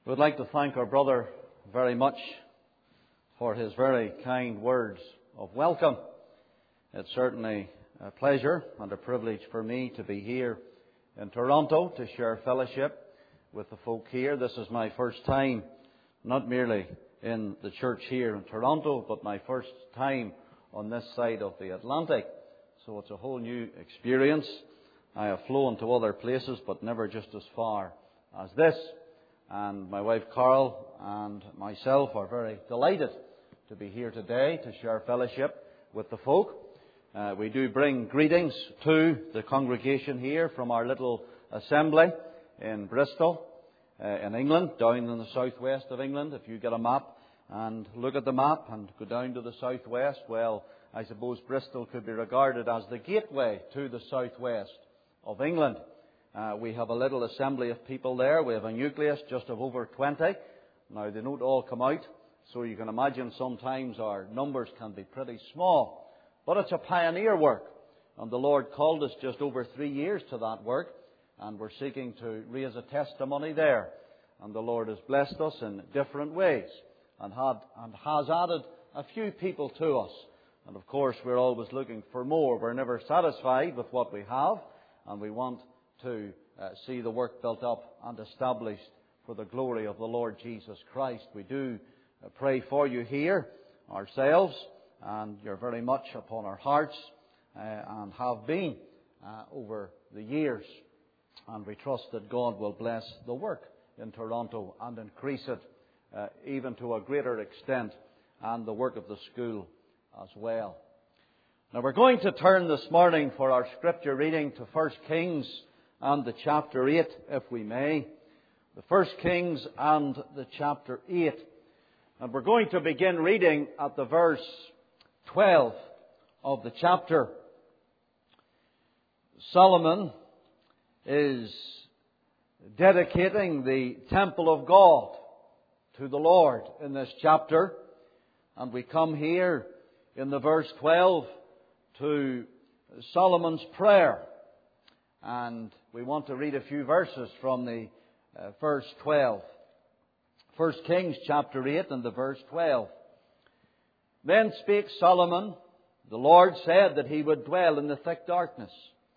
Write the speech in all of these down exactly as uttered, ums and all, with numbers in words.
We'd like to thank our brother very much for his very kind words of welcome. It's certainly a pleasure and a privilege for me to be here in Toronto to share fellowship with the folk here. This is my first time, not merely in the church here in Toronto, but my first time on this side of the Atlantic. So it's a whole new experience. I have flown to other places, but never just as far as this. And my wife Carol and myself are very delighted to be here today to share fellowship with the folk. Uh, we do bring greetings to the congregation here from our little assembly in Bristol, uh, in England, down in the southwest of England. If you get a map and look at the map and go down to the southwest, well, I suppose Bristol could be regarded as the gateway to the southwest of England. Uh, we have a little assembly of people there. We have a nucleus just of over twenty. Now, they don't all come out, so you can imagine sometimes our numbers can be pretty small. But it's a pioneer work, and the Lord called us just over three years to that work, and we're seeking to raise a testimony there. And the Lord has blessed us in different ways and, had, and has added a few people to us. And of course, we're always looking for more. We're never satisfied with what we have, and we want to uh, see the work built up and established for the glory of the Lord Jesus Christ. We do uh, pray for you here ourselves, and you're very much upon our hearts uh, and have been uh, over the years. And we trust that God will bless the work in Toronto and increase it uh, even to a greater extent, and the work of the school as well. Now, we're going to turn this morning for our scripture reading to First Kings and the chapter eight, if we may. The First Kings and the chapter eight. And we're going to begin reading at the verse twelve of the chapter. Solomon is dedicating the temple of God to the Lord in this chapter. And we come here in the verse twelve to Solomon's prayer. And we want to read a few verses from the uh, verse twelve. First Kings chapter eight and the verse twelve. Then spake Solomon, the Lord said that he would dwell in the thick darkness.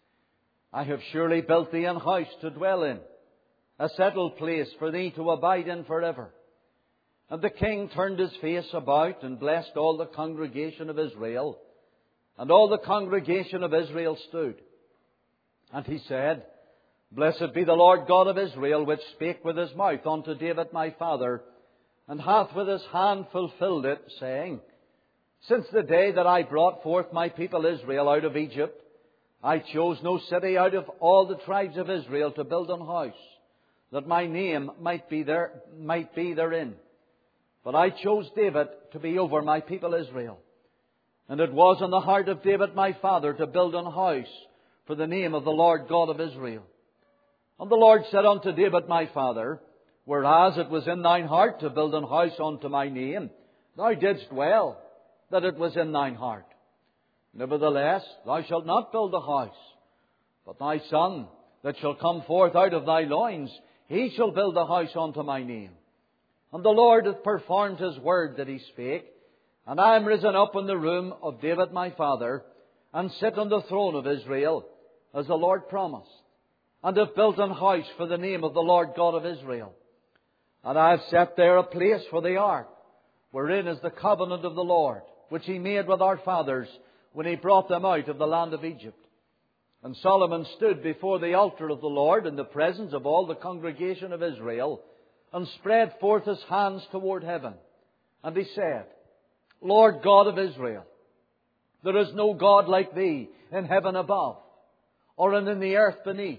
I have surely built thee an house to dwell in, a settled place for thee to abide in forever. And the king turned his face about and blessed all the congregation of Israel. And all the congregation of Israel stood. And he said, Blessed be the Lord God of Israel, which spake with his mouth unto David my father, and hath with his hand fulfilled it, saying, Since the day that I brought forth my people Israel out of Egypt, I chose no city out of all the tribes of Israel to build an house, that my name might be there, might be therein. But I chose David to be over my people Israel. And it was in the heart of David my father to build an house for the name of the Lord God of Israel. And the Lord said unto David my father, Whereas it was in thine heart to build an house unto my name, thou didst well that it was in thine heart. Nevertheless, thou shalt not build a house, but thy son that shall come forth out of thy loins, he shall build a house unto my name. And the Lord hath performed his word that he spake, and I am risen up in the room of David my father, and sit on the throne of Israel, as the Lord promised, and have built an house for the name of the Lord God of Israel. And I have set there a place for the ark, wherein is the covenant of the Lord, which he made with our fathers when he brought them out of the land of Egypt. And Solomon stood before the altar of the Lord in the presence of all the congregation of Israel, and spread forth his hands toward heaven. And he said, Lord God of Israel, there is no God like thee in heaven above, or in the earth beneath,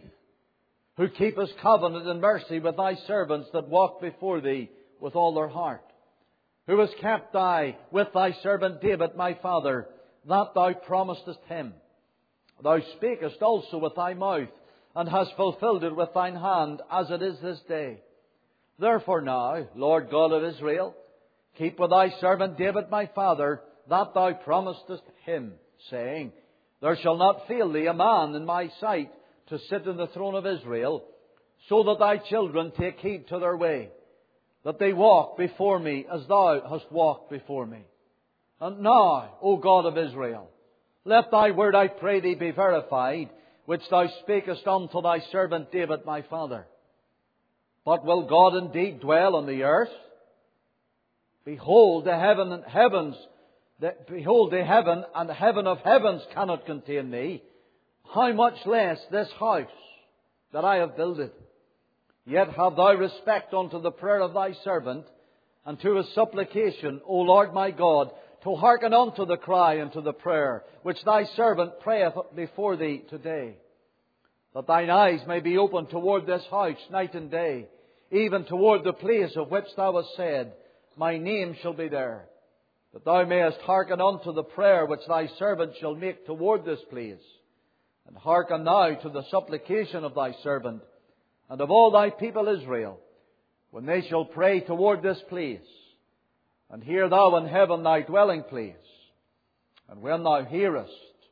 who keepest covenant and mercy with thy servants that walk before thee with all their heart, who hast kept thy with thy servant David my father, that thou promisedst him. Thou spakest also with thy mouth, and hast fulfilled it with thine hand, as it is this day. Therefore now, Lord God of Israel, keep with thy servant David my father, that thou promisedst him, saying, There shall not fail thee a man in my sight to sit in the throne of Israel, so that thy children take heed to their way, that they walk before me as Thou hast walked before me. And now, O God of Israel, let Thy word, I pray Thee, be verified, which Thou spakest unto Thy servant David my father. But will God indeed dwell on the earth? Behold, the heaven and heavens, the, behold, the heaven and the heaven of heavens cannot contain Thee. How much less this house that I have builded? Yet have Thou respect unto the prayer of Thy servant, and to his supplication, O Lord my God, to hearken unto the cry and to the prayer which Thy servant prayeth before Thee today. That Thine eyes may be open toward this house night and day, even toward the place of which Thou hast said, My name shall be there. That Thou mayest hearken unto the prayer which Thy servant shall make toward this place. And hearken now to the supplication of Thy servant, and of all Thy people Israel, when they shall pray toward this place. And hear Thou in heaven Thy dwelling place. And when Thou hearest,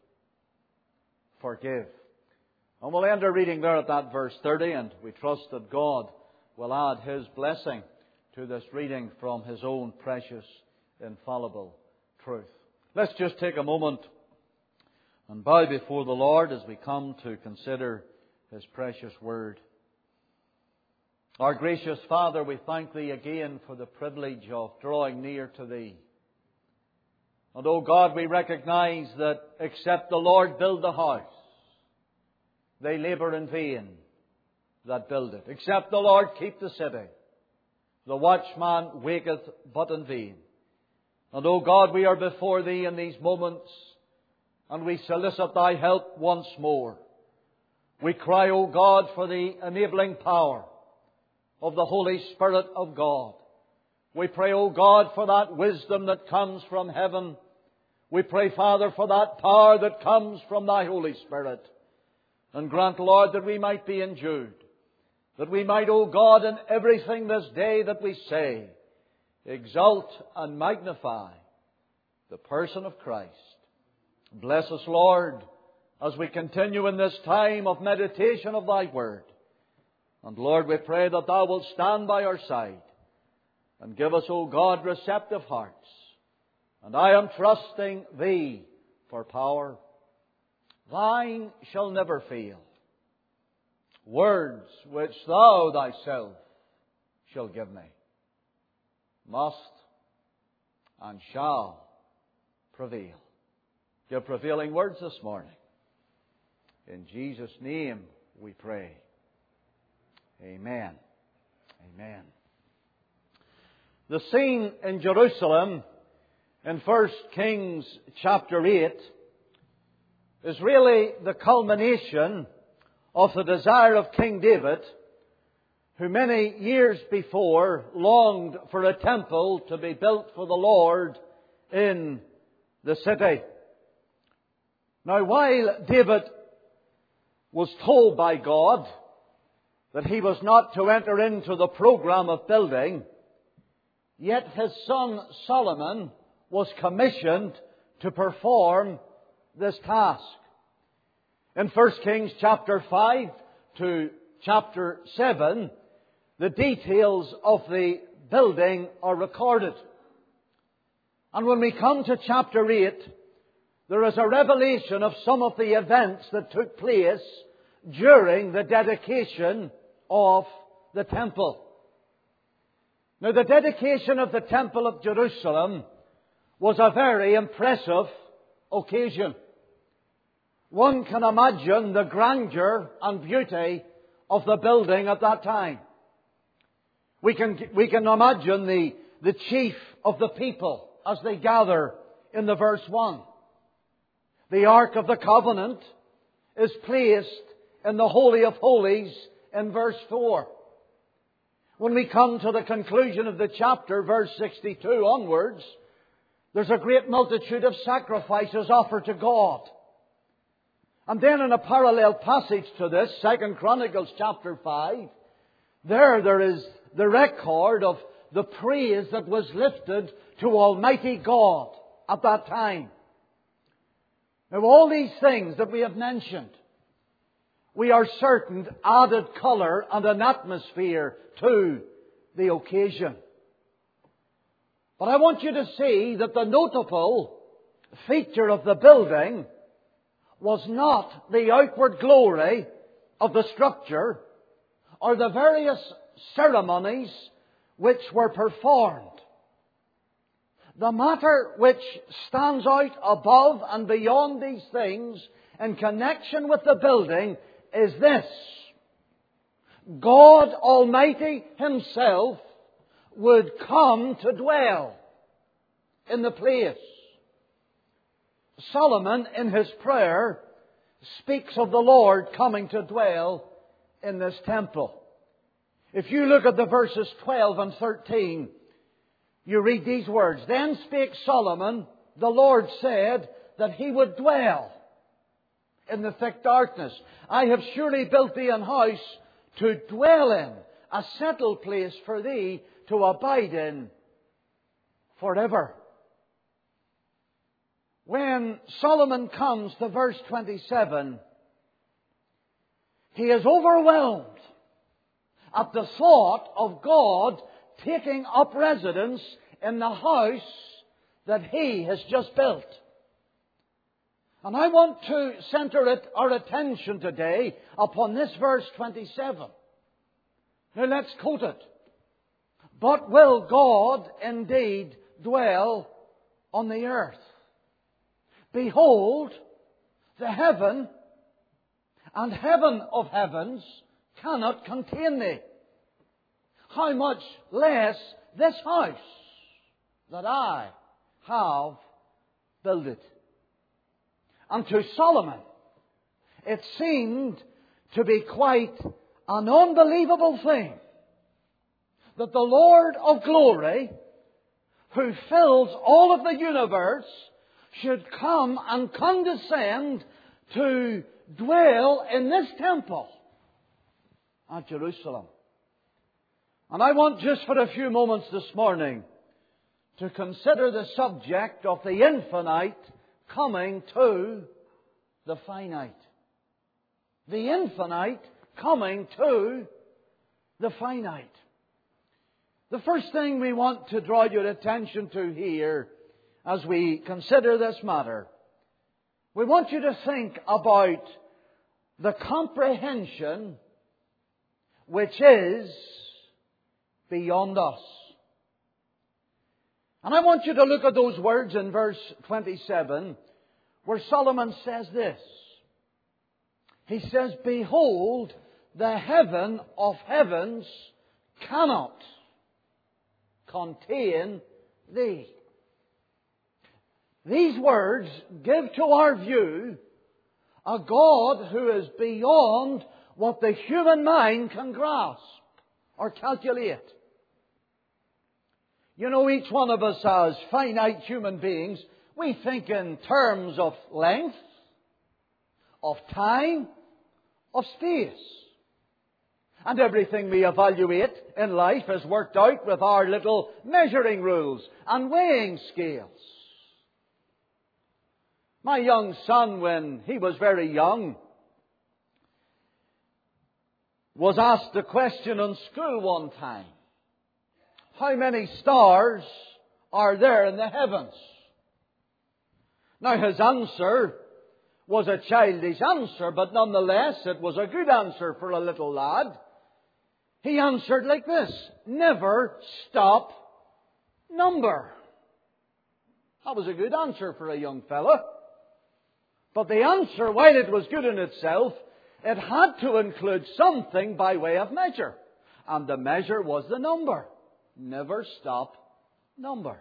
forgive. And we'll end our reading there at that verse thirty, and we trust that God will add His blessing to this reading from His own precious, infallible truth. Let's just take a moment and bow before the Lord as we come to consider His precious word. Our gracious Father, we thank Thee again for the privilege of drawing near to Thee. And, O God, we recognize that except the Lord build the house, they labour in vain that build it. Except the Lord keep the city, the watchman waketh but in vain. And, O God, we are before Thee in these moments, and we solicit Thy help once more. We cry, O God, for the enabling power of the Holy Spirit of God. We pray, O God, for that wisdom that comes from heaven. We pray, Father, for that power that comes from Thy Holy Spirit. And grant, Lord, that we might be endued. That we might, O God, in everything this day that we say, exalt and magnify the person of Christ. Bless us, Lord, as we continue in this time of meditation of Thy word. And Lord, we pray that Thou wilt stand by our side and give us, O God, receptive hearts. And I am trusting Thee for power. Thine shall never fail. Words which Thou Thyself shall give me must and shall prevail. Give prevailing words this morning. In Jesus' name we pray. Amen. Amen. The scene in Jerusalem in First Kings chapter eight is really the culmination of the desire of King David, who many years before longed for a temple to be built for the Lord in the city. Now, while David was told by God that he was not to enter into the program of building, yet his son Solomon was commissioned to perform this task. In First Kings chapter five to chapter seven, the details of the building are recorded. And when we come to chapter eight, there is a revelation of some of the events that took place during the dedication of the temple. Now, the dedication of the Temple of Jerusalem was a very impressive occasion. One can imagine the grandeur and beauty of the building at that time. We can, we can imagine the, the chief of the people as they gather in the verse one. The Ark of the Covenant is placed in the Holy of Holies in verse four. When we come to the conclusion of the chapter, verse sixty-two onwards, there's a great multitude of sacrifices offered to God. And then in a parallel passage to this, Second Chronicles chapter five, there there is the record of the praise that was lifted to Almighty God at that time. Now, all these things that we have mentioned, we are certain added colour and an atmosphere to the occasion. But I want you to see that the notable feature of the building was not the outward glory of the structure or the various ceremonies which were performed. The matter which stands out above and beyond these things in connection with the building is this: God Almighty Himself would come to dwell in the place. Solomon, in his prayer, speaks of the Lord coming to dwell in this temple. If you look at the verses twelve and thirteen, you read these words: Then spake Solomon, the Lord said that He would dwell in the thick darkness. I have surely built thee an house to dwell in, a settled place for thee to abide in forever. When Solomon comes to verse twenty-seven, he is overwhelmed at the thought of God taking up residence in the house that He has just built. And I want to center it, our attention today upon this verse twenty-seven. Now let's quote it. But will God indeed dwell on the earth? Behold, the heaven and heaven of heavens cannot contain thee. How much less this house that I have builded. And to Solomon, it seemed to be quite an unbelievable thing that the Lord of glory, who fills all of the universe, should come and condescend to dwell in this temple at Jerusalem. And I want just for a few moments this morning to consider the subject of the infinite coming to the finite. The infinite coming to the finite. The first thing we want to draw your attention to here as we consider this matter, we want you to think about the comprehension which is beyond us. And I want you to look at those words in verse twenty-seven where Solomon says this. He says, Behold, the heaven of heavens cannot contain thee. These words give to our view a God who is beyond what the human mind can grasp or calculate. You know, each one of us as finite human beings, we think in terms of length, of time, of space. And everything we evaluate in life is worked out with our little measuring rules and weighing scales. My young son, when he was very young, was asked a question in school one time. How many stars are there in the heavens? Now his answer was a childish answer, but nonetheless it was a good answer for a little lad. He answered like this: never stop number. That was a good answer for a young fella. But the answer, while it was good in itself, it had to include something by way of measure. And the measure was the number. Never stop number.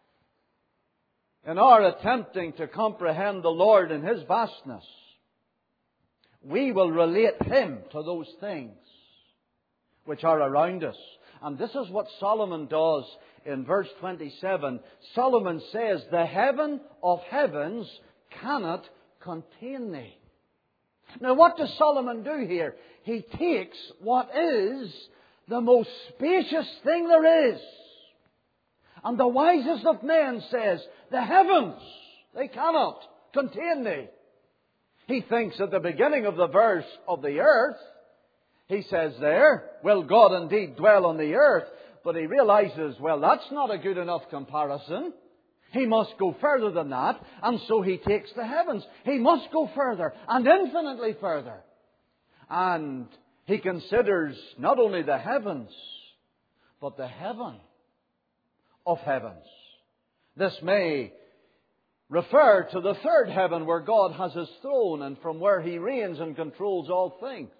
In our attempting to comprehend the Lord in His vastness, we will relate Him to those things which are around us. And this is what Solomon does in verse twenty-seven. Solomon says, the heaven of heavens cannot contain thee. Now what does Solomon do here? He takes what is the most spacious thing there is. And the wisest of men says, the heavens, they cannot contain thee. He thinks at the beginning of the verse of the earth, he says there, will God indeed dwell on the earth? but he realizes, well, that's not a good enough comparison. He must go further than that, and so he takes the heavens. He must go further, and infinitely further. And he considers not only the heavens, but the heaven of heavens. This may refer to the third heaven where God has His throne and from where He reigns and controls all things.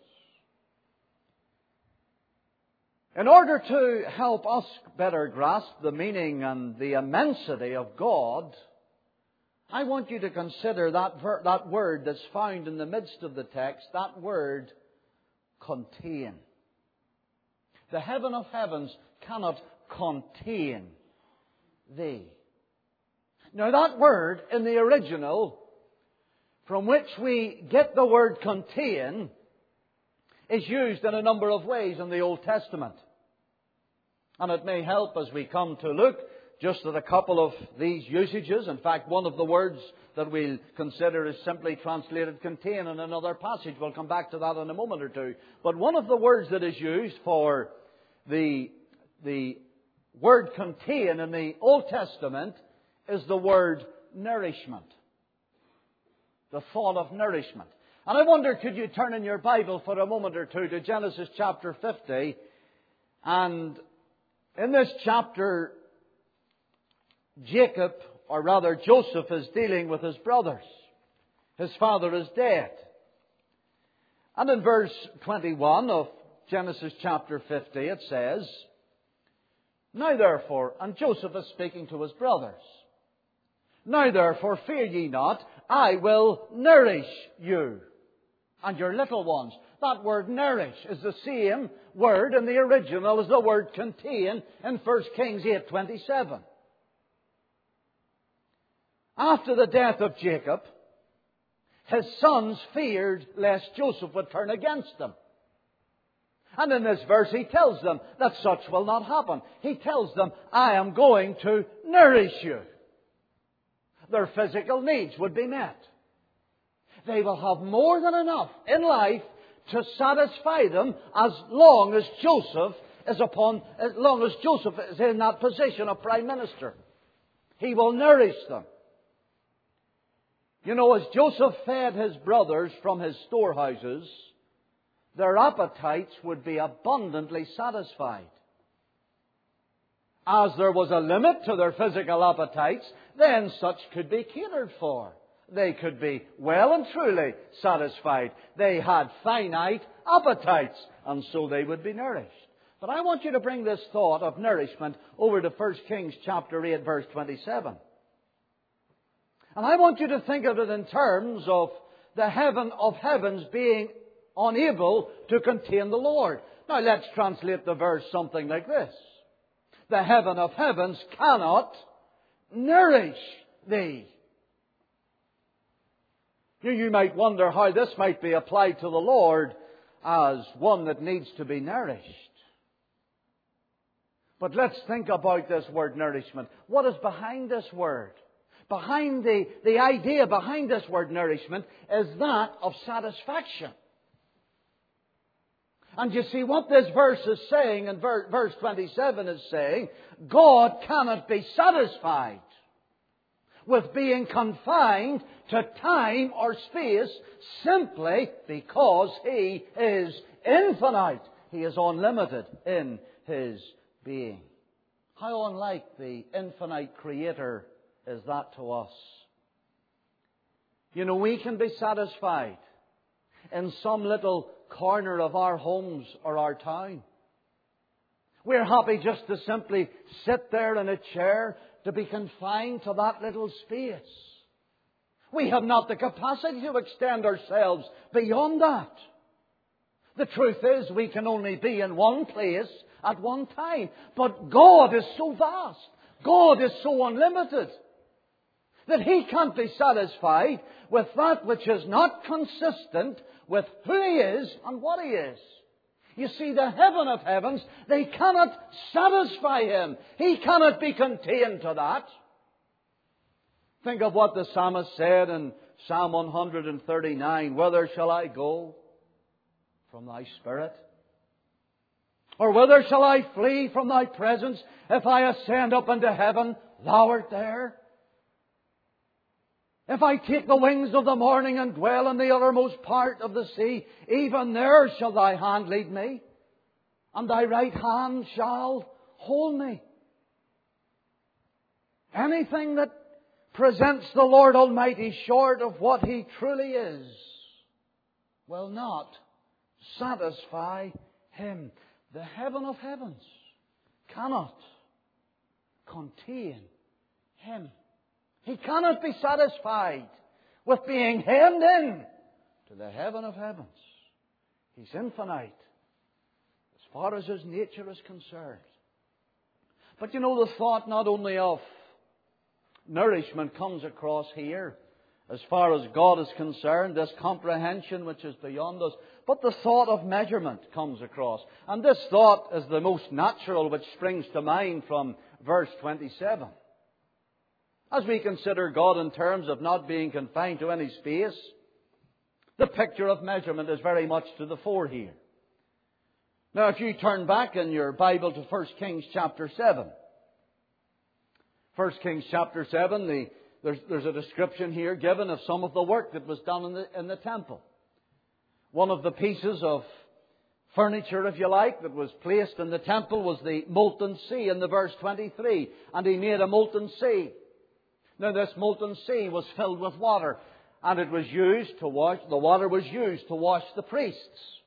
In order to help us better grasp the meaning and the immensity of God, I want you to consider that, ver- that word that's found in the midst of the text, that word, contain. The heaven of heavens cannot contain thee. Now that word in the original, from which we get the word contain, is used in a number of ways in the Old Testament. And it may help as we come to look just at a couple of these usages. In fact, one of the words that we'll consider is simply translated contain in another passage. We'll come back to that in a moment or two. But one of the words that is used for the, the word contain in the Old Testament is the word nourishment. The thought of nourishment. And I wonder, could you turn in your Bible for a moment or two to Genesis chapter fifty? And in this chapter, Jacob, or rather Joseph, is dealing with his brothers. His father is dead. And in verse twenty-one of Genesis chapter fifty, it says, Now therefore, and Joseph is speaking to his brothers, Now therefore, fear ye not, I will nourish you and your little ones. That word nourish is the same word in the original as the word contain in First Kings eight twenty-seven. After the death of Jacob, his sons feared lest Joseph would turn against them. And in this verse he tells them that such will not happen. He tells them, I am going to nourish you. Their physical needs would be met. They will have more than enough in life to satisfy them as long as Joseph is upon, as long as Joseph is in that position of Prime Minister. He will nourish them. You know, as Joseph fed his brothers from his storehouses, their appetites would be abundantly satisfied. As there was a limit to their physical appetites, then such could be catered for. They could be well and truly satisfied. They had finite appetites, and so they would be nourished. But I want you to bring this thought of nourishment over to First Kings chapter eight, verse twenty-seven. And I want you to think of it in terms of the heaven of heavens being unable to contain the Lord. Now let's translate the verse something like this. The heaven of heavens cannot nourish thee. You, you might wonder how this might be applied to the Lord as one that needs to be nourished. But let's think about this word nourishment. What is behind this word? Behind the, the idea behind this word nourishment is that of satisfaction. And you see what this verse is saying, and verse twenty-seven is saying, God cannot be satisfied with being confined to time or space simply because He is infinite. He is unlimited in His being. How unlike the infinite Creator is that to us? You know, we can be satisfied in some little corner of our homes or our town. We're happy just to simply sit there in a chair, to be confined to that little space. We have not the capacity to extend ourselves beyond that. The truth is, we can only be in one place at one time. But God is so vast, God is so unlimited, that He can't be satisfied with that which is not consistent with who He is and what He is. You see, the heaven of heavens, they cannot satisfy Him. He cannot be contained to that. Think of what the psalmist said in Psalm one thirty-nine. Whither shall I go from Thy Spirit? Or whither shall I flee from Thy presence? If I ascend up into heaven, Thou art there. If I take the wings of the morning and dwell in the uttermost part of the sea, even there shall Thy hand lead me, and Thy right hand shall hold me. Anything that presents the Lord Almighty short of what He truly is will not satisfy Him. The heaven of heavens cannot contain Him. He cannot be satisfied with being hemmed in to the heaven of heavens. He's infinite as far as His nature is concerned. But you know, the thought not only of nourishment comes across here, as far as God is concerned, this comprehension which is beyond us, but the thought of measurement comes across. And this thought is the most natural which springs to mind from verse twenty-seven. As we consider God in terms of not being confined to any space, the picture of measurement is very much to the fore here. Now, if you turn back in your Bible to First Kings chapter seven. First Kings chapter seven, the, there's, there's a description here given of some of the work that was done in the, in the temple. One of the pieces of furniture, if you like, that was placed in the temple was the molten sea in the verse twenty-three. And he made a molten sea. Now this molten sea was filled with water, and it was used to wash, the water was used to wash the priests.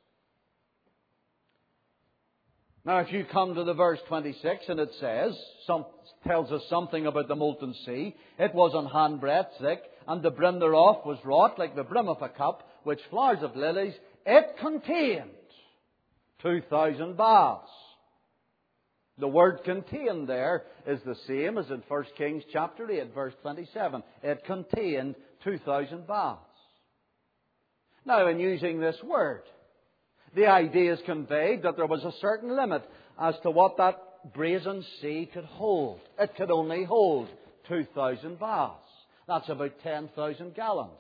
Now if you come to the verse twenty-six, and it says, some, tells us something about the molten sea. It was an handbreadth thick, and the brim thereof was wrought like the brim of a cup, which flowers of lilies. It contained two thousand baths. The word contained there is the same as in First Kings chapter eight, verse twenty-seven. It contained two thousand baths. Now, in using this word, the idea is conveyed that there was a certain limit as to what that brazen sea could hold. It could only hold two thousand baths. That's about ten thousand gallons.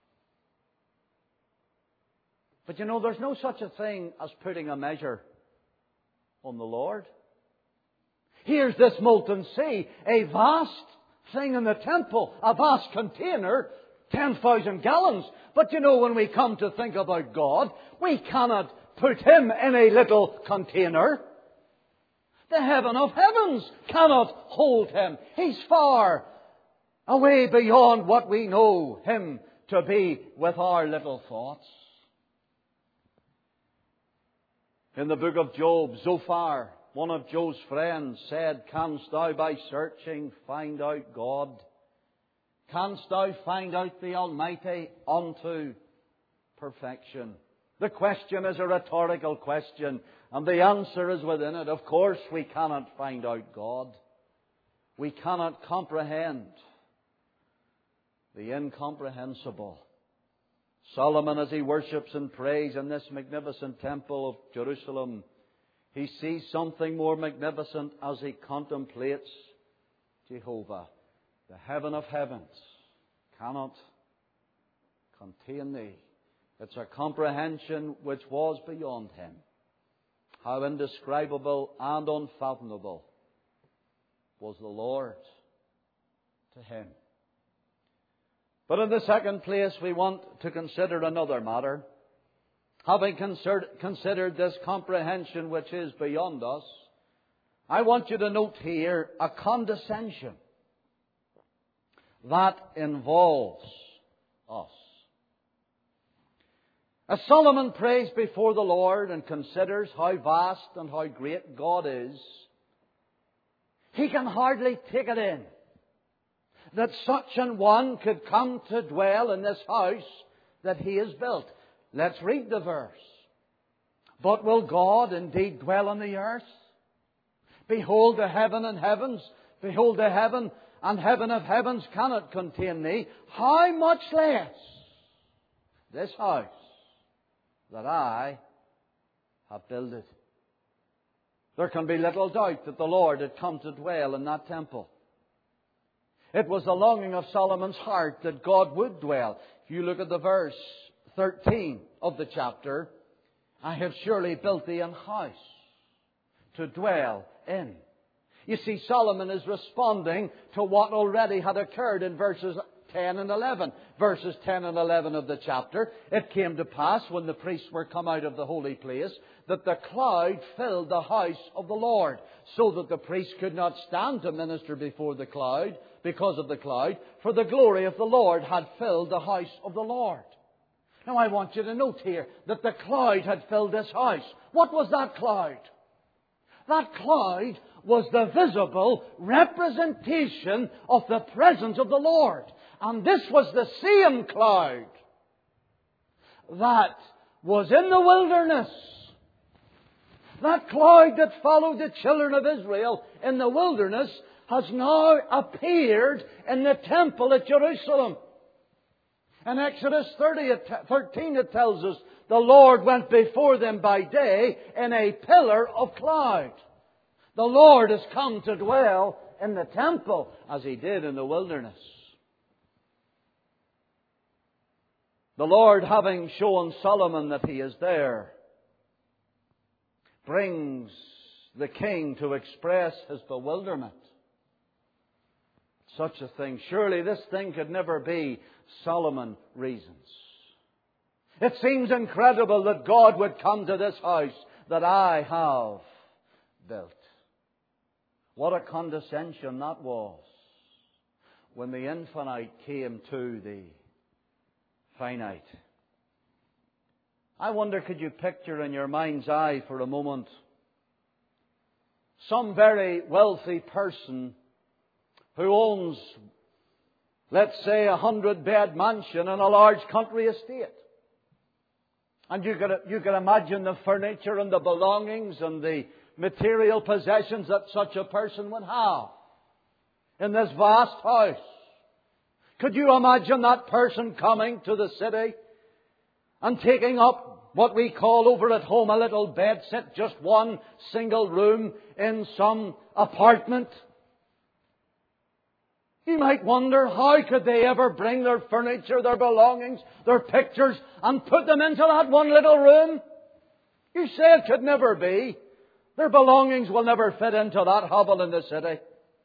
But you know, there's no such a thing as putting a measure on the Lord. Here's this molten sea, a vast thing in the temple, a vast container, ten thousand gallons. But you know, when we come to think about God, we cannot put Him in a little container. The heaven of heavens cannot hold Him. He's far away beyond what we know Him to be with our little thoughts. In the book of Job, Zophar, one of Job's friends, said, "Canst thou by searching find out God? Canst thou find out the Almighty unto perfection?" The question is a rhetorical question, and the answer is within it. Of course we cannot find out God. We cannot comprehend the incomprehensible. Solomon, as he worships and prays in this magnificent temple of Jerusalem, he sees something more magnificent as he contemplates Jehovah. The heaven of heavens cannot contain thee. It's a comprehension which was beyond him. How indescribable and unfathomable was the Lord to him. But in the second place, we want to consider another matter. Having considered this comprehension which is beyond us, I want you to note here a condescension that involves us. As Solomon prays before the Lord and considers how vast and how great God is, he can hardly take it in that such an one could come to dwell in this house that he has built. Let's read the verse. "But will God indeed dwell on the earth? Behold the heaven and heavens. Behold the heaven and heaven of heavens cannot contain thee. How much less this house that I have builded?" There can be little doubt that the Lord had come to dwell in that temple. It was the longing of Solomon's heart that God would dwell. If you look at the verse thirteen of the chapter, "I have surely built thee an house, to dwell in. You see, Solomon is responding to what already had occurred in verses ten and eleven. Verses ten and eleven of the chapter. It came to pass when the priests were come out of the holy place that the cloud filled the house of the Lord, so that the priests could not stand to minister before the cloud because of the cloud, for the glory of the Lord had filled the house of the Lord. Now I want you to note here that the cloud had filled this house. What was that cloud? That cloud was the visible representation of the presence of the Lord. And this was the same cloud that was in the wilderness. That cloud that followed the children of Israel in the wilderness has now appeared in the temple at Jerusalem. In Exodus thirty, thirteen it tells us the Lord went before them by day in a pillar of cloud. The Lord has come to dwell in the temple as He did in the wilderness. The Lord, having shown Solomon that He is there, brings the king to express his bewilderment. Such a thing. Surely this thing could never be, Solomon reasons. It seems incredible that God would come to this house that I have built. What a condescension that was when the infinite came to the finite. I wonder, could you picture in your mind's eye for a moment some very wealthy person who owns, let's say, a hundred-bed mansion in a large country estate. And you could, you could imagine the furniture and the belongings and the material possessions that such a person would have in this vast house. Could you imagine that person coming to the city and taking up what we call over at home a little bed set, just one single room in some apartment? You might wonder, how could they ever bring their furniture, their belongings, their pictures, and put them into that one little room? You say it could never be. Their belongings will never fit into that hovel in the city.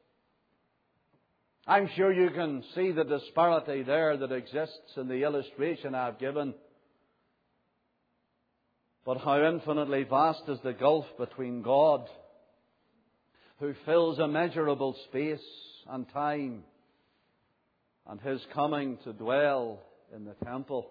I'm sure you can see the disparity there that exists in the illustration I've given. But how infinitely vast is the gulf between God, who fills immeasurable space and time, and His coming to dwell in the temple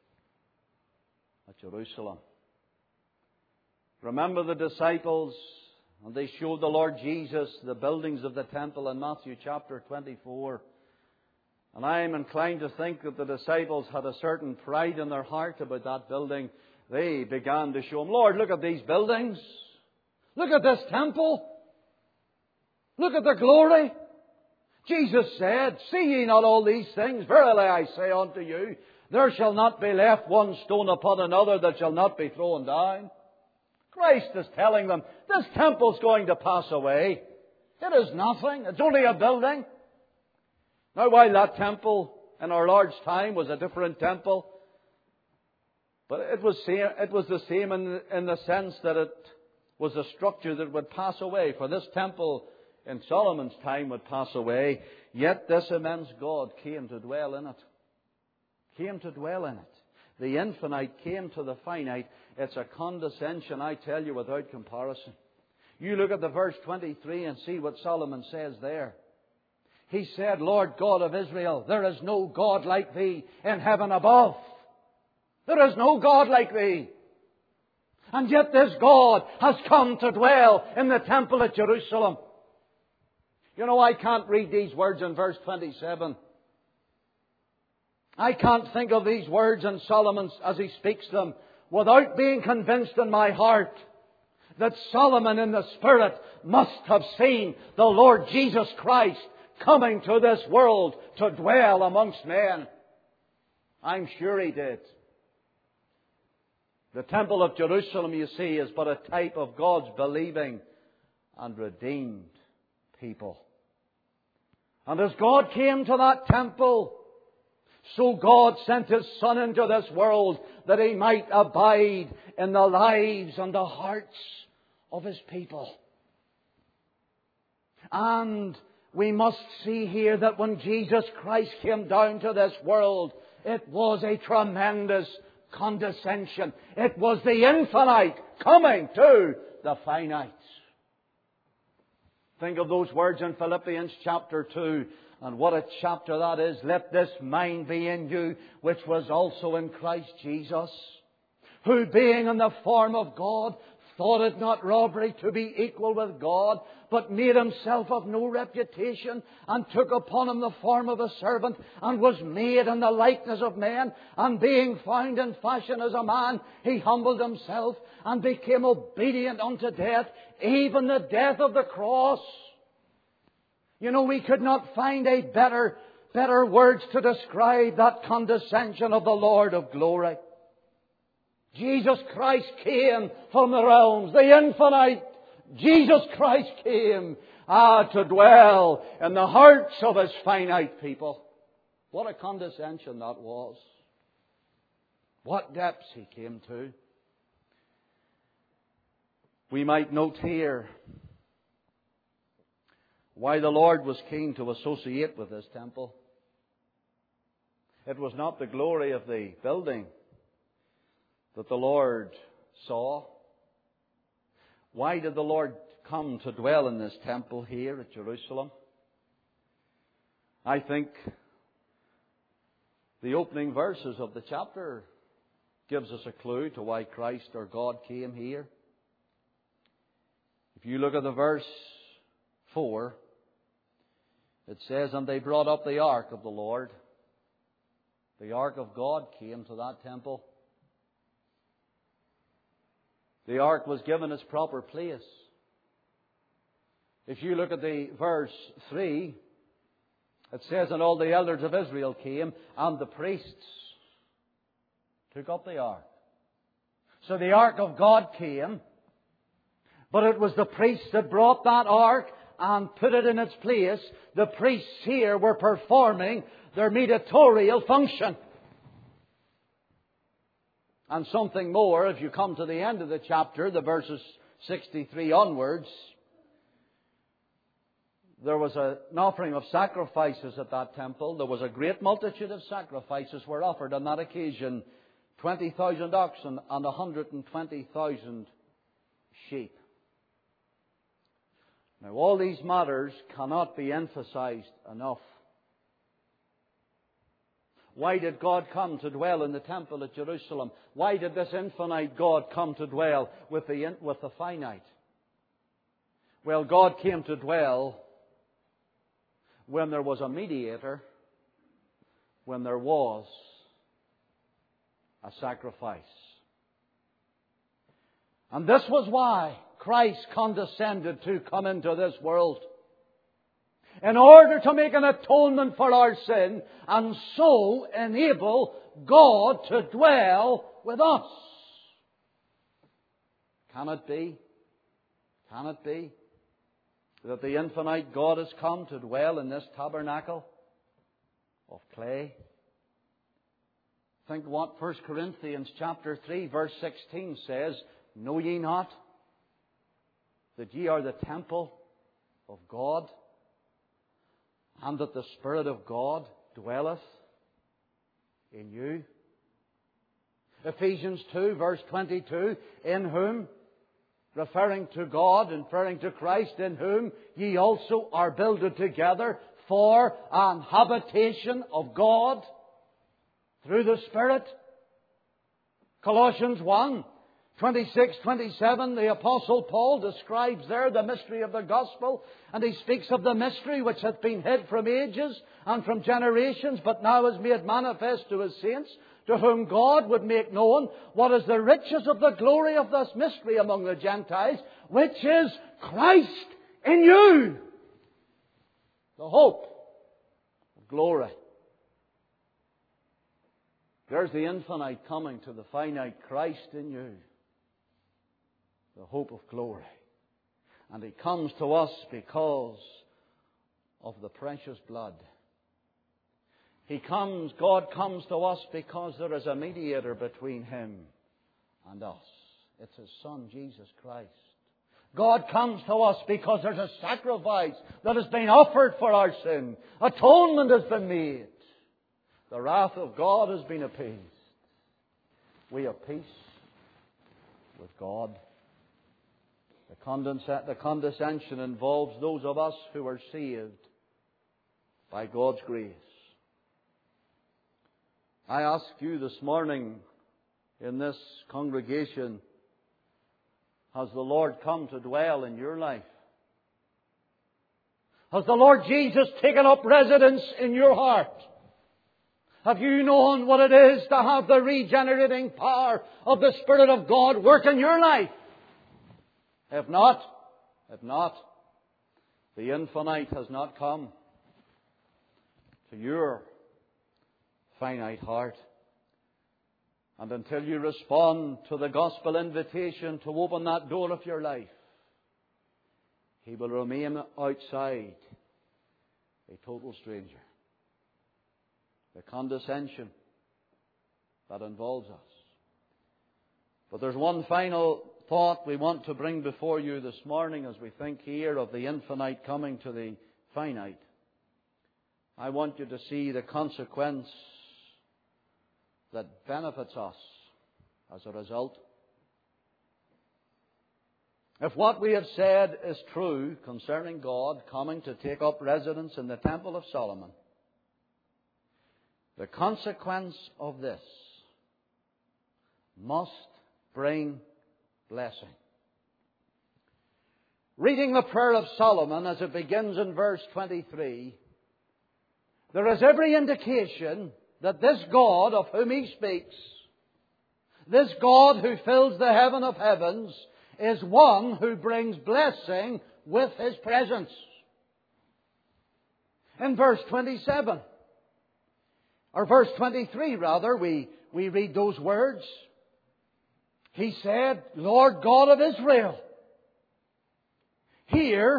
at Jerusalem. Remember the disciples, and they showed the Lord Jesus the buildings of the temple in Matthew chapter twenty-four. And I am inclined to think that the disciples had a certain pride in their heart about that building. They began to show Him, Lord, look at these buildings. Look at this temple. Look at the glory. Jesus said, see ye not all these things? Verily I say unto you, there shall not be left one stone upon another that shall not be thrown down. Christ is telling them, this temple's going to pass away. It is nothing. It's only a building. Now, while that temple in our Lord's time was a different temple, but it was same, it was the same in, in the sense that it was a structure that would pass away. For this temple in Solomon's time would pass away. Yet this immense God came to dwell in it. Came to dwell in it. The infinite came to the finite. It's a condescension, I tell you, without comparison. You look at the verse twenty-three and see what Solomon says there. He said, Lord God of Israel, there is no God like Thee in heaven above. There is no God like Thee. And yet this God has come to dwell in the temple at Jerusalem. You know, I can't read these words in verse twenty-seven. I can't think of these words in Solomon as he speaks them without being convinced in my heart that Solomon in the Spirit must have seen the Lord Jesus Christ coming to this world to dwell amongst men. I'm sure he did. The temple of Jerusalem, you see, is but a type of God's believing and redeemed people. And as God came to that temple, so God sent His Son into this world that He might abide in the lives and the hearts of His people. And we must see here that when Jesus Christ came down to this world, it was a tremendous condescension. It was the infinite coming to the finite. Think of those words in Philippians chapter two. And what a chapter that is. Let this mind be in you, which was also in Christ Jesus, who being in the form of God, thought it not robbery to be equal with God, but made himself of no reputation, and took upon him the form of a servant, and was made in the likeness of men. And being found in fashion as a man, he humbled himself, and became obedient unto death, even the death of the cross. You know, we could not find a better, better words to describe that condescension of the Lord of glory. Jesus Christ came from the realms, the infinite. Jesus Christ came ah, to dwell in the hearts of His finite people. What a condescension that was. What depths He came to. We might note here why the Lord was keen to associate with this temple. It was not the glory of the building that the Lord saw. Why did the Lord come to dwell in this temple here at Jerusalem? I think the opening verses of the chapter gives us a clue to why Christ or God came here. If you look at the verse four, it says, and they brought up the ark of the Lord. The ark of God came to that temple. The ark was given its proper place. If you look at the verse three, it says, and all the elders of Israel came, and the priests took up the ark. So the ark of God came, but it was the priests that brought that ark and put it in its place. The priests here were performing their mediatorial function. And something more, if you come to the end of the chapter, the verses sixty-three onwards, there was a, an offering of sacrifices at that temple. There was a great multitude of sacrifices were offered on that occasion. twenty thousand oxen and one hundred twenty thousand sheep. Now, all these matters cannot be emphasized enough. Why did God come to dwell in the temple at Jerusalem? Why did this infinite God come to dwell with the, with the finite? Well, God came to dwell when there was a mediator, when there was a sacrifice. And this was why Christ condescended to come into this world, in order to make an atonement for our sin and so enable God to dwell with us. Can it be? Can it be that the infinite God has come to dwell in this tabernacle of clay? Think what First Corinthians chapter three verse sixteen says. Know ye not that ye are the temple of God, and that the Spirit of God dwelleth in you? Ephesians two verse twenty-two, in whom, referring to God, referring to Christ, in whom ye also are builded together for an habitation of God through the Spirit. Colossians one twenty-six, twenty-seven, the Apostle Paul describes there the mystery of the gospel, and he speaks of the mystery which hath been hid from ages and from generations, but now is made manifest to His saints, to whom God would make known what is the riches of the glory of this mystery among the Gentiles, which is Christ in you, the hope of glory. There's the infinite coming to the finite, Christ in you, the hope of glory. And He comes to us because of the precious blood. He comes, God comes to us because there is a mediator between Him and us. It's His Son, Jesus Christ. God comes to us because there's a sacrifice that has been offered for our sin. Atonement has been made. The wrath of God has been appeased. We have peace with God. The, condens- the condescension involves those of us who are saved by God's grace. I ask you this morning in this congregation, has the Lord come to dwell in your life? Has the Lord Jesus taken up residence in your heart? Have you known what it is to have the regenerating power of the Spirit of God work in your life? If not, if not, the infinite has not come to your finite heart. And until you respond to the gospel invitation to open that door of your life, He will remain outside, a total stranger. The condescension that involves us. But there's one final thought we want to bring before you this morning as we think here of the infinite coming to the finite. I want you to see the consequence that benefits us as a result. If what we have said is true concerning God coming to take up residence in the Temple of Solomon, the consequence of this must bring blessing. Reading the prayer of Solomon as it begins in verse twenty-three, there is every indication that this God of whom he speaks, this God who fills the heaven of heavens, is one who brings blessing with His presence. In verse twenty-seven, or verse twenty-three rather, we, we read those words. He said, Lord God of Israel. Here,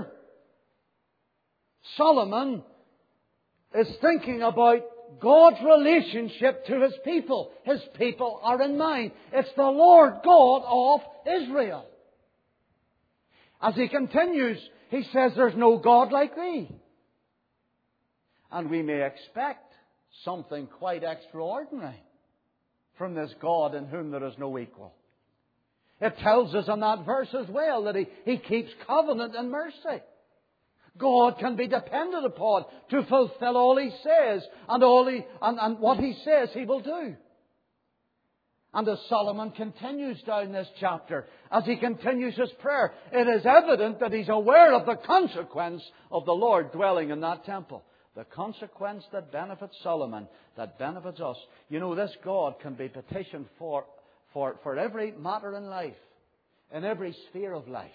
Solomon is thinking about God's relationship to His people. His people are in mind. It's the Lord God of Israel. As he continues, he says, there's no God like thee. And we may expect something quite extraordinary from this God in whom there is no equal. It tells us in that verse as well that He, he keeps covenant and mercy. God can be depended upon to fulfill all He says and all he, and, and what He says He will do. And as Solomon continues down this chapter, as he continues his prayer, it is evident that he's aware of the consequence of the Lord dwelling in that temple. The consequence that benefits Solomon, that benefits us. You know, this God can be petitioned for, for, for every matter in life, in every sphere of life.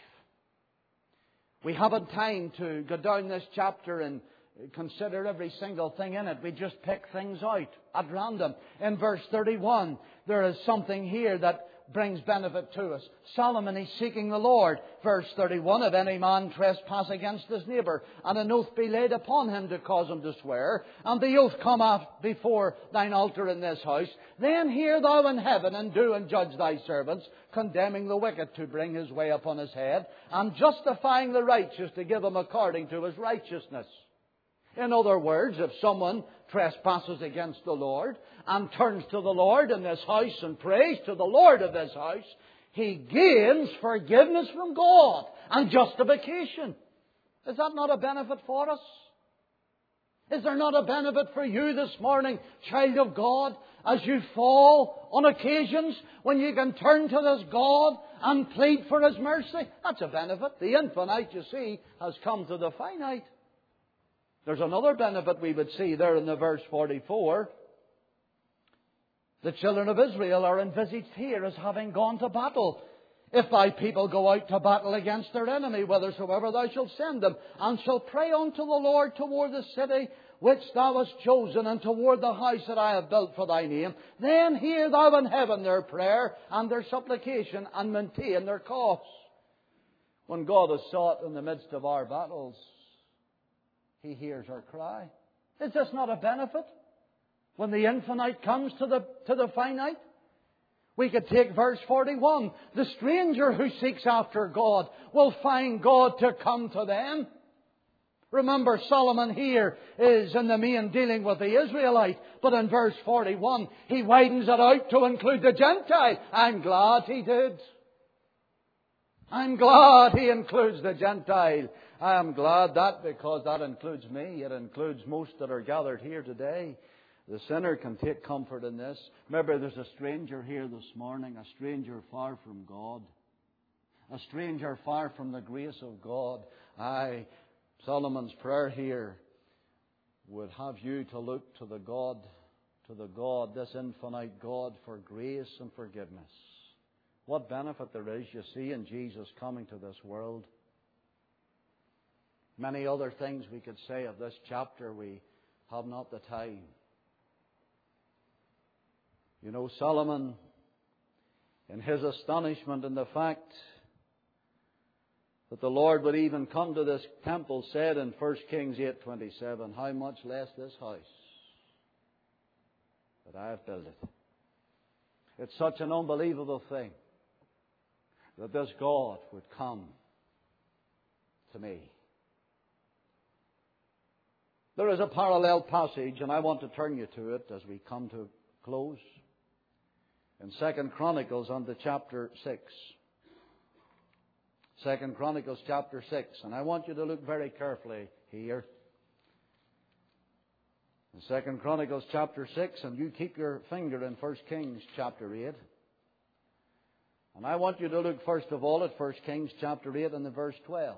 We haven't time to go down this chapter and consider every single thing in it. We just pick things out at random. In verse thirty-one, there is something here that brings benefit to us. Solomon is seeking the Lord. Verse thirty-one, if any man trespass against his neighbour, and an oath be laid upon him to cause him to swear, and the oath come out before thine altar in this house, then hear thou in heaven, and do and judge thy servants, condemning the wicked to bring his way upon his head, and justifying the righteous to give him according to his righteousness. In other words, if someone trespasses against the Lord and turns to the Lord in this house and prays to the Lord of this house, he gains forgiveness from God and justification. Is that not a benefit for us? Is there not a benefit for you this morning, child of God, as you fall on occasions when you can turn to this God and plead for His mercy? That's a benefit. The infinite, you see, has come to the finite. There's another benefit we would see there in the verse forty-four. The children of Israel are envisaged here as having gone to battle. If thy people go out to battle against their enemy, whithersoever thou shalt send them, and shall pray unto the Lord toward the city which thou hast chosen, and toward the house that I have built for thy name, then hear thou in heaven their prayer and their supplication, and maintain their cause. When God is sought in the midst of our battles, He hears our cry. Is this not a benefit? When the infinite comes to the, to the finite? We could take verse forty-one. The stranger who seeks after God will find God to come to them. Remember, Solomon here is in the main dealing with the Israelite. But in verse forty-one, he widens it out to include the Gentile. I'm glad he did. I'm glad he includes the Gentile. I am glad that because that includes me. It includes most that are gathered here today. The sinner can take comfort in this. Remember, there's a stranger here this morning, a stranger far from God. A stranger far from the grace of God. Aye, Solomon's prayer here would have you to look to the God, to the God, this infinite God, for grace and forgiveness. What benefit there is, you see, in Jesus coming to this world. Many other things we could say of this chapter. We have not the time. You know, Solomon, in his astonishment in the fact that the Lord would even come to this temple, said in First Kings eight twenty-seven, how much less this house that I have built it. It's such an unbelievable thing that this God would come to me. There is a parallel passage, and I want to turn you to it as we come to close. In Second Chronicles on to chapter six. Second Chronicles chapter six. And I want you to look very carefully here. In Second Chronicles chapter six, and you keep your finger in First Kings chapter eight. And I want you to look first of all at First Kings chapter eight and the verse twelve.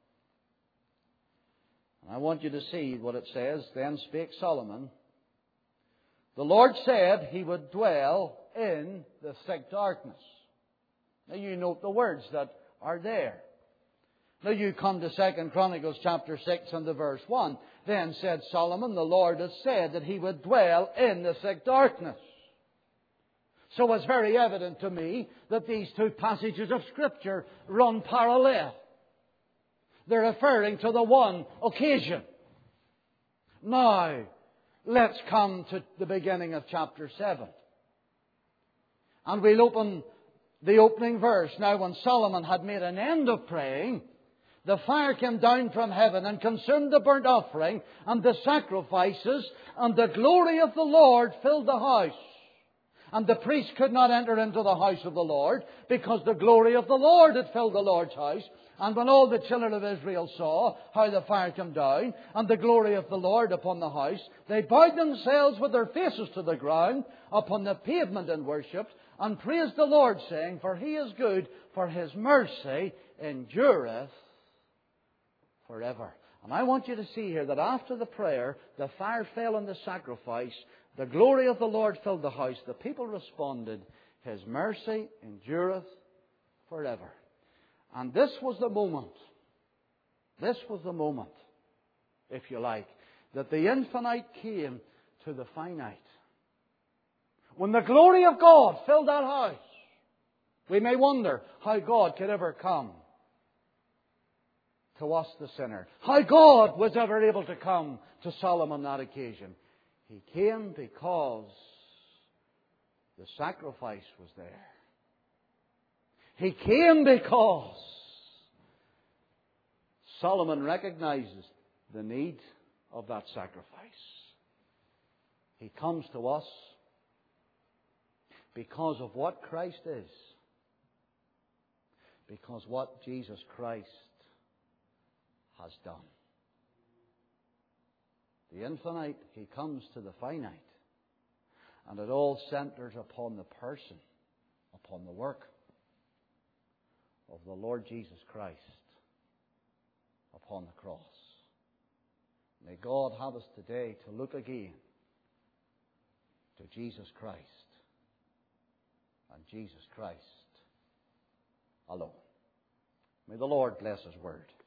And I want you to see what it says. Then spake Solomon, the Lord said he would dwell in the thick darkness. Now you note the words that are there. Now you come to Second Chronicles chapter six and the verse one. Then said Solomon, the Lord has said that he would dwell in the thick darkness. So it's very evident to me that these two passages of Scripture run parallel. They're referring to the one occasion. Now, let's come to the beginning of chapter seven. And we'll open the opening verse. Now, when Solomon had made an end of praying, the fire came down from heaven and consumed the burnt offering and the sacrifices, and the glory of the Lord filled the house. And the priest could not enter into the house of the Lord, because the glory of the Lord had filled the Lord's house. And when all the children of Israel saw how the fire came down, and the glory of the Lord upon the house, they bowed themselves with their faces to the ground upon the pavement and worshipped, and praised the Lord, saying, for He is good, for His mercy endureth forever. And I want you to see here that after the prayer, the fire fell on the sacrifice, the glory of the Lord filled the house. The people responded, His mercy endureth forever. And this was the moment, this was the moment, if you like, that the infinite came to the finite. When the glory of God filled that house, we may wonder how God could ever come to us, the sinner. How God was ever able to come to Solomon on that occasion. He came because the sacrifice was there. He came because Solomon recognizes the need of that sacrifice. He comes to us because of what Christ is. Because what Jesus Christ has done. The infinite, He comes to the finite. And it all centers upon the person, upon the work of the Lord Jesus Christ upon the cross. May God have us today to look again to Jesus Christ and Jesus Christ alone. May the Lord bless His word.